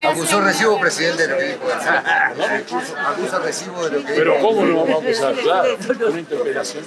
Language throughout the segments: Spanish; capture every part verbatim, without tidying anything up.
Acusó recibo, presidente, de lo que dijo. Acusa recibo de lo que dijo. Pero ¿cómo no vamos a acusar? Claro, una interpelación.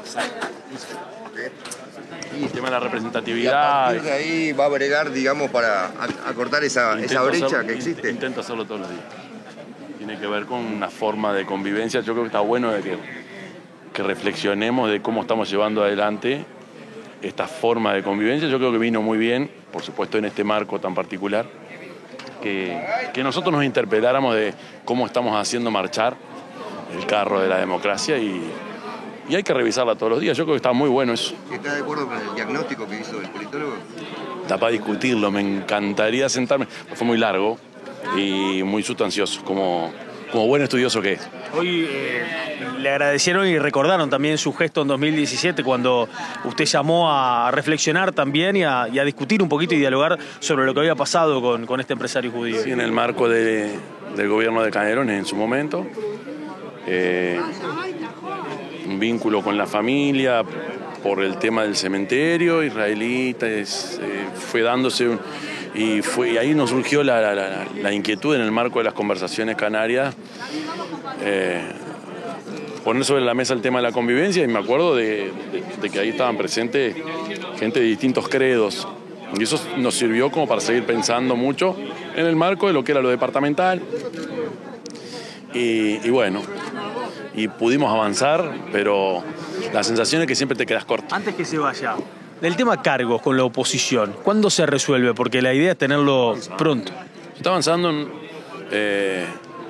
Y el tema de la representatividad. Y a partir de ahí va a bregar, digamos, para acortar esa, esa brecha hacerlo, que existe. Intento hacerlo todos los días. Tiene que ver con una forma de convivencia. Yo creo que está bueno de que, que reflexionemos de cómo estamos llevando adelante esta forma de convivencia. Yo creo que vino muy bien, por supuesto en este marco tan particular, que, que nosotros nos interpeláramos de cómo estamos haciendo marchar el carro de la democracia y, y hay que revisarla todos los días. Yo creo que está muy bueno eso. ¿Está de acuerdo con el diagnóstico que hizo el politólogo? Está para discutirlo, me encantaría sentarme. Fue muy largo y muy sustancioso, como, como buen estudioso que es. Hoy eh, le agradecieron y recordaron también su gesto en dos mil diecisiete cuando usted llamó a reflexionar también y a, y a discutir un poquito y dialogar sobre lo que había pasado con, con este empresario judío. Sí, en el marco de, del gobierno de Canelones en su momento. Eh, un vínculo con la familia por el tema del cementerio israelita, es, eh, fue dándose un, y, fue, y ahí nos surgió la, la, la, la inquietud en el marco de las conversaciones canarias, eh, poner sobre la mesa el tema de la convivencia, y me acuerdo de, de, de que ahí estaban presentes gente de distintos credos, y eso nos sirvió como para seguir pensando mucho en el marco de lo que era lo departamental, y, y bueno, y pudimos avanzar, pero la sensación es que siempre te quedas corto. Antes que se vaya, del tema cargos con la oposición, ¿cuándo se resuelve? Porque la idea es tenerlo pronto. Se está avanzando en, eh,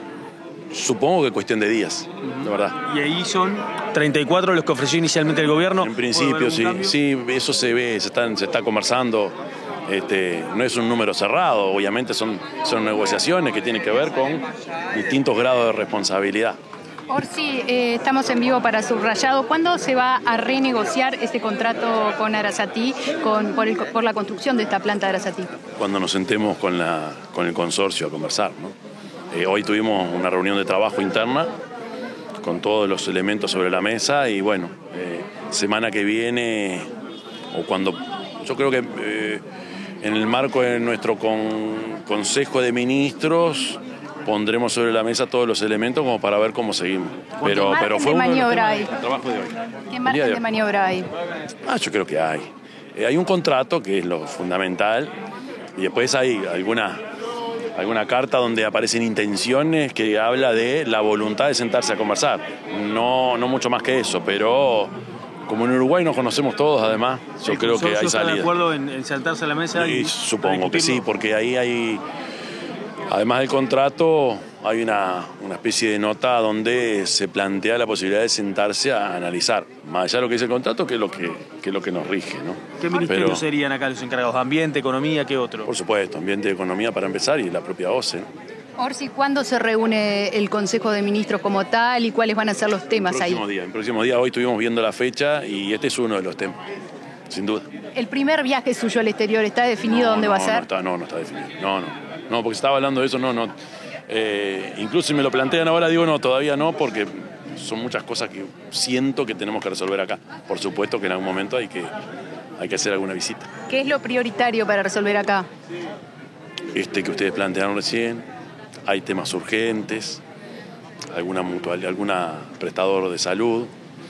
supongo que cuestión de días, de verdad. Y ahí son treinta y cuatro los que ofreció inicialmente el gobierno. En principio, sí, cambio? sí, eso se ve, se, están, se está conversando. Este, no es un número cerrado, obviamente son, son negociaciones que tienen que ver con distintos grados de responsabilidad. Orsi, eh, estamos en vivo para Subrayado. ¿Cuándo se va a renegociar este contrato con Arasatí con, por, el, por la construcción de esta planta de Arasatí? Cuando nos sentemos con, la, con el consorcio a conversar, ¿no? Eh, hoy tuvimos una reunión de trabajo interna con todos los elementos sobre la mesa y bueno, eh, semana que viene o cuando, yo creo que eh, en el marco de nuestro con, Consejo de Ministros pondremos sobre la mesa todos los elementos como para ver cómo seguimos. Pero, ¿Qué pero fue de uno maniobra hay? El trabajo de hoy. ¿Qué margen de, de maniobra hay? Ah, yo creo que hay. Eh, hay un contrato que es lo fundamental y después hay alguna, alguna carta donde aparecen intenciones que habla de la voluntad de sentarse a conversar. No, no mucho más que eso, pero como en Uruguay nos conocemos todos, además, yo ¿El creo que hay salida. ¿Está de acuerdo en, en sentarse a la mesa? Y y supongo que sí, porque ahí hay... Además del contrato, hay una, una especie de nota donde se plantea la posibilidad de sentarse a analizar, más allá de lo que dice el contrato, que es lo que, que, es lo que nos rige, ¿no? ¿Qué ministerios Pero, serían acá los encargados? ¿Ambiente, economía, qué otro? Por supuesto, ambiente y economía para empezar y la propia O C E. Orsi, ¿cuándo se reúne el Consejo de Ministros como tal y cuáles van a ser los temas ahí? En próximo día, en próximo día, hoy estuvimos viendo la fecha y este es uno de los temas, sin duda. ¿El primer viaje suyo al exterior está definido no, dónde no, va a ser? No está, no, no está definido, no, no, no, porque estaba hablando de eso, no, no. Eh, incluso si me lo plantean ahora, digo no, todavía no, porque son muchas cosas que siento que tenemos que resolver acá. Por supuesto que en algún momento hay que, hay que hacer alguna visita. ¿Qué es lo prioritario para resolver acá? Este que ustedes plantearon recién, hay temas urgentes, alguna mutual, alguna prestador de salud,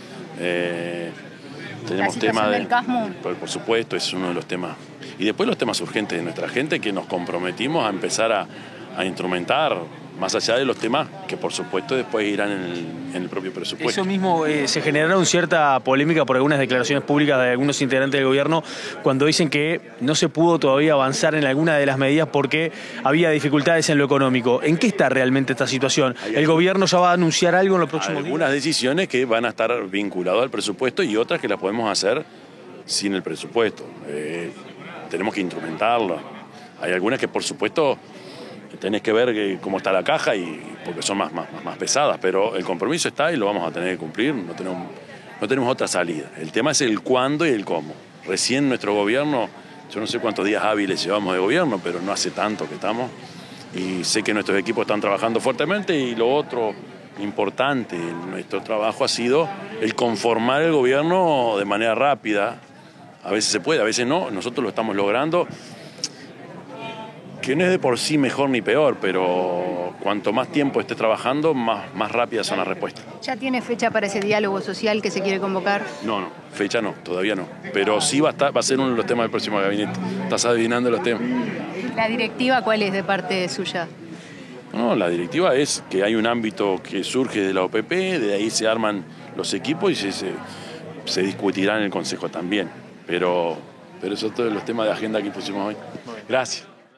eh, tenemos temas de, del CASMU. por, por supuesto, es uno de los temas. Y después los temas urgentes de nuestra gente que nos comprometimos a empezar a a instrumentar, más allá de los temas que por supuesto después irán en el, en el propio presupuesto. Eso mismo, eh, se generaron cierta polémica por algunas declaraciones públicas de algunos integrantes del gobierno cuando dicen que no se pudo todavía avanzar en alguna de las medidas porque había dificultades en lo económico. ¿En qué está realmente esta situación? ¿El gobierno ya va a anunciar algo en los próximos días? Algunas decisiones que van a estar vinculadas al presupuesto y otras que las podemos hacer sin el presupuesto. Eh, tenemos que instrumentarlo. Hay algunas que por supuesto tenés que ver que, cómo está la caja y porque son más, más, más pesadas, pero el compromiso está y lo vamos a tener que cumplir, no tenemos, no tenemos otra salida. El tema es el cuándo y el cómo. Recién nuestro gobierno, yo no sé cuántos días hábiles llevamos de gobierno, pero no hace tanto que estamos y sé que nuestros equipos están trabajando fuertemente y lo otro importante en nuestro trabajo ha sido el conformar el gobierno de manera rápida. A veces se puede, a veces no, nosotros lo estamos logrando. que no es de por sí mejor ni peor, pero cuanto más tiempo esté trabajando, más, más rápidas son las respuestas. ¿Ya tiene fecha para ese diálogo social que se quiere convocar? No, no, fecha no, todavía no. Pero sí va a, estar, va a ser uno de los temas del próximo gabinete. Estás adivinando los temas. ¿La directiva cuál es de parte suya? No, la directiva es que hay un ámbito que surge de la O P P, de ahí se arman los equipos y se, se, se discutirá en el Consejo también. Pero, pero eso todos los temas de agenda que pusimos hoy. Gracias.